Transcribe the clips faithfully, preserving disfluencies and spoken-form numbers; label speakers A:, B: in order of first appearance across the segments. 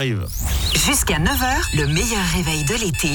A: Arrive.
B: Jusqu'à neuf heures, le meilleur réveil de l'été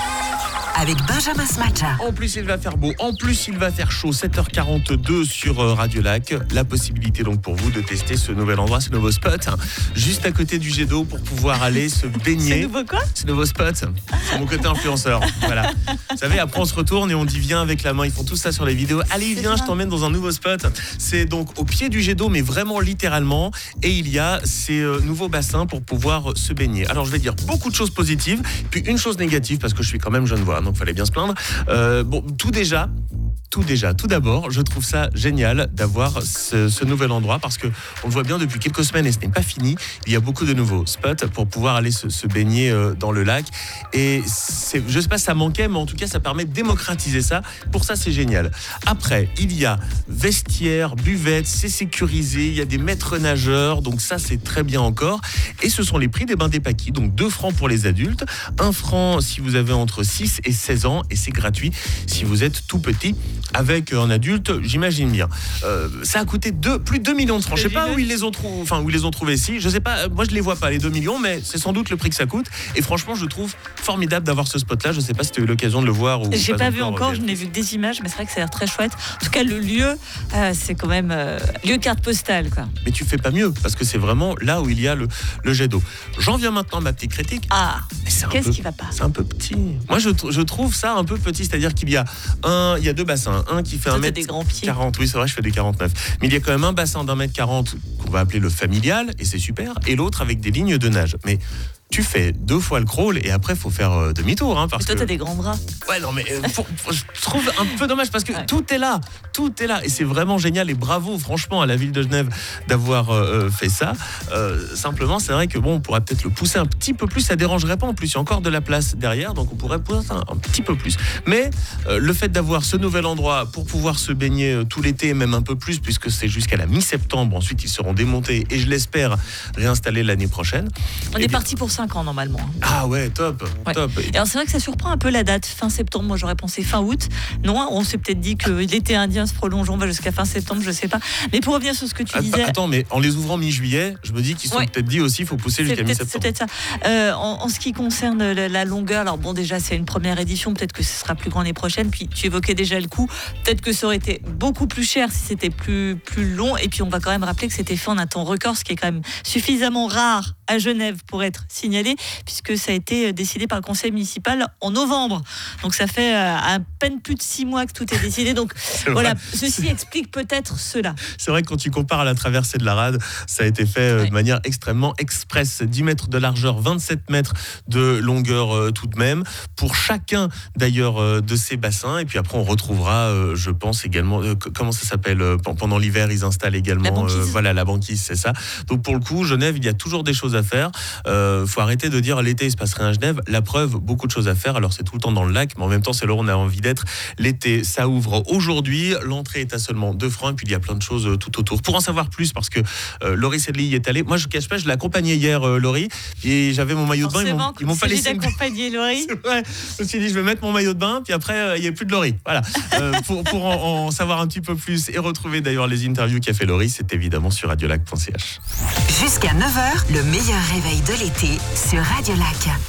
B: avec Benjamin Smadja.
A: En plus, il va faire beau. En plus, il va faire chaud. sept heures quarante-deux sur Radio Lac. La possibilité donc pour vous de tester ce nouvel endroit, ce nouveau spot, hein, juste à côté du jet d'eau pour pouvoir aller se baigner.
C: C'est nouveau quoi ?
A: Ce nouveau spot. C'est mon côté influenceur. Voilà. Vous savez, après on se retourne et on dit viens avec la main. Ils font tout ça sur les vidéos. Allez, viens, je t'emmène dans un nouveau spot. C'est donc au pied du jet d'eau, mais vraiment littéralement. Et il y a ces euh, nouveaux bassins pour pouvoir se baigner. Alors, je vais dire beaucoup de choses positives, puis une chose négative parce que je suis quand même genevois. Donc, il fallait bien se plaindre. Euh, bon, tout déjà, tout déjà, tout d'abord, je trouve ça génial d'avoir ce, ce nouvel endroit parce que on le voit bien depuis quelques semaines et ce n'est pas fini. Il y a beaucoup de nouveaux spots pour pouvoir aller se, se baigner euh, dans le lac. Et c'est, je sais pas si ça manquait, mais en tout cas, ça permet de démocratiser ça. Pour ça, c'est génial. Après, il y a vestiaire, buvette, c'est sécurisé. Il y a des maîtres nageurs, donc ça, c'est très bien encore. Et ce sont les prix des bains des Paquis. Donc deux francs pour les adultes, un franc si vous avez entre six et seize ans, et c'est gratuit si vous êtes tout petit. Avec un adulte, j'imagine bien. Euh, ça a coûté deux, plus de deux millions de francs. Je sais pas où ils les ont trouvés, enfin où ils les ont trouvés ici. Je sais pas. Moi, je les vois pas les deux millions, mais c'est sans doute le prix que ça coûte. Et franchement, je trouve formidable d'avoir ce spot-là. Je sais pas si tu as eu l'occasion de le voir ou
C: J'ai
A: pas,
C: pas
A: encore,
C: vu encore.
A: Vienne.
C: Je n'ai vu que des images, mais c'est vrai que ça a l'air très chouette. En tout cas, le lieu, euh, c'est quand même euh, lieu carte postale, quoi.
A: Mais tu fais pas mieux parce que c'est vraiment là où il y a le, le jet d'eau. J'en viens maintenant à ma petite critique.
C: Ah,
A: C'est un
C: qu'est-ce
A: peu-
C: qui va pas ?
A: C'est un peu petit. Moi, je, tr- je trouve ça un peu petit. C'est-à-dire qu'il y a un, il y a deux bassins. Un qui fait
C: Toi,
A: un
C: t'as
A: mètre
C: des grands pieds.
A: quarante. Oui, c'est vrai, je fais des quarante-neuf. Mais il y a quand même un bassin d'un mètre quarante qu'on va appeler le familial, et c'est super. Et l'autre avec des lignes de nage. Mais tu fais deux fois le crawl et après, il faut faire euh, demi-tour. Hein,
C: Et
A: parce
C: toi,
A: que...
C: t'as des grands bras.
A: Ouais, non, mais euh, faut- faut- je trouve un peu dommage parce que
C: Ouais.
A: tout est là, tout est là et c'est vraiment génial et bravo franchement à la ville de Genève d'avoir euh, fait ça. Euh, simplement, c'est vrai que bon, on pourrait peut-être le pousser un petit peu plus, ça dérangerait pas en plus, il y a encore de la place derrière, donc on pourrait pousser un, un petit peu plus. Mais euh, le fait d'avoir ce nouvel endroit pour pouvoir se baigner euh, tout l'été, même un peu plus, puisque c'est jusqu'à la mi-septembre, ensuite ils seront démontés et je l'espère réinstallés l'année prochaine.
C: On
A: Eh
C: est
A: bien-
C: parti pour cinq ans normalement.
A: Ah ouais, top,
C: Ouais.
A: top.
C: Et alors c'est vrai que ça surprend un peu la date, fin septembre. Moi j'aurais pensé fin août. Non, on s'est peut-être dit que l'été indien se prolonge, on va jusqu'à fin septembre, je sais pas. Mais pour revenir sur ce que tu
A: Att-
C: disais,
A: Attends, mais en les ouvrant mi-juillet, je me dis qu'ils sont
C: Ouais.
A: peut-être dit aussi, il faut pousser
C: c'est
A: jusqu'à
C: peut-être, c'est
A: mi-septembre.
C: peut-être ça. Euh, en, en ce qui concerne la, la longueur, alors bon déjà c'est une première édition, peut-être que ce sera plus grand l'année prochaine. Puis tu évoquais déjà le coût, peut-être que ça aurait été beaucoup plus cher si c'était plus plus long. Et puis on va quand même rappeler que c'était fait en un temps record, ce qui est quand même suffisamment rare à Genève pour être signalé, puisque ça a été décidé par le conseil municipal en novembre. Donc ça fait euh, à peine plus de six mois que tout est décidé. Donc
A: C'est
C: voilà,
A: vrai.
C: ceci explique peut-être cela.
A: C'est vrai que quand tu compares à la traversée de la Rade, ça a été fait euh,
C: Ouais.
A: de manière extrêmement express. dix mètres de largeur, vingt-sept mètres de longueur euh, tout de même, pour chacun d'ailleurs euh, de ces bassins. Et puis après, on retrouvera, euh, je pense également, euh, c- comment ça s'appelle euh, pen- pendant l'hiver, ils installent également
C: La banquise.
A: voilà, la banquise, c'est ça. Donc pour le coup, Genève, il y a toujours des choses à faire. Euh, faut arrêter de dire l'été, il se passe rien à Genève. La preuve, beaucoup de choses à faire. Alors c'est tout le temps dans le lac, mais en même temps, c'est là où on a envie d'être. L'été, ça ouvre aujourd'hui. L'entrée est à seulement deux francs. Et puis il y a plein de choses euh, tout autour. Pour en savoir plus, parce que euh, Laurie Sedley y est allée. Moi, je ne cache pas, je l'ai accompagnée hier, euh, Laurie, et j'avais mon maillot de bain. Ils m'ont,
C: Forcément,
A: ils m'ont
C: il
A: pas
C: s'agit
A: laissé. me-
C: d'accompagner Laurie.
A: Ouais, je me suis dit, je vais mettre mon maillot de bain, puis après, euh, il n'y a plus de Laurie. Voilà. Euh, pour pour en, en savoir un petit peu plus et retrouver d'ailleurs les interviews qu'a fait Laurie, c'est évidemment sur radiolac point c h.
B: Jusqu'à neuf heures, le meilleur réveil de l'été sur Radio Lac.